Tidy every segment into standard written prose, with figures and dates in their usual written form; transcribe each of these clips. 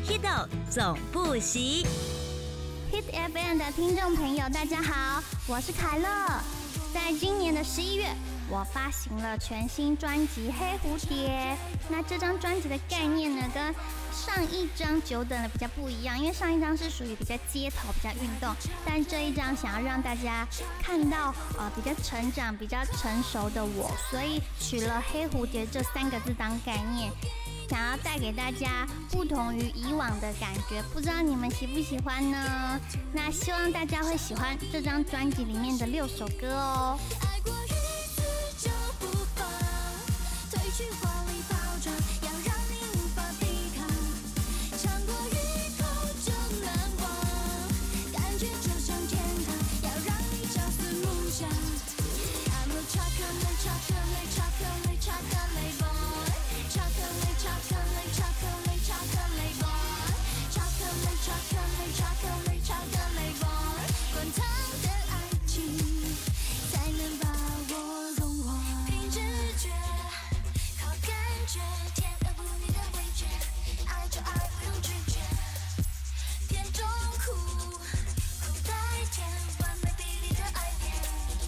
Hido 总不息。 Hit FM 的听众朋友，大家好，我是凯乐。在今年的11月，我发行了全新专辑《黑蝴蝶》。那这张专辑的概念呢，跟上一张久等的比较不一样，因为上一张是属于比较街头、比较运动，但这一张想要让大家看到比较成长、比较成熟的我，所以取了“黑蝴蝶”这3个字当概念。想要带给大家不同于以往的感觉，不知道你们喜不喜欢呢？那希望大家会喜欢这张专辑里面的6首歌哦。 爱过一次就不放，褪去华丽包装，要让你无法抵抗。尝过一口就难忘，感觉就像天堂，要让你朝思暮想。I'm a chocolate, chocolate, chocolate, chocolate boy. Chocolate, chocolate, chocolate, chocolate boy. Chocolate, chocolate, chocolate, chocolate boy. 滚烫的爱情才能把我融化。凭直觉，靠感觉，甜而不腻的味觉，爱就爱不用拒绝，甜中苦，苦带甜，完美比例的爱恋。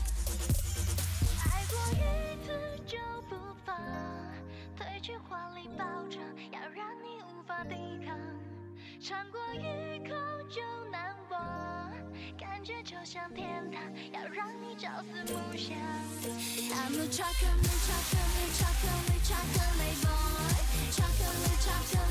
爱过一次就不放，褪去华丽包装，要让你无法抵抗。尝过一口就难忘，感觉就像天堂，要让你朝思暮想。I'm a chocolate, chocolate, chocolate, chocolate boy. Chocolate, chocolate.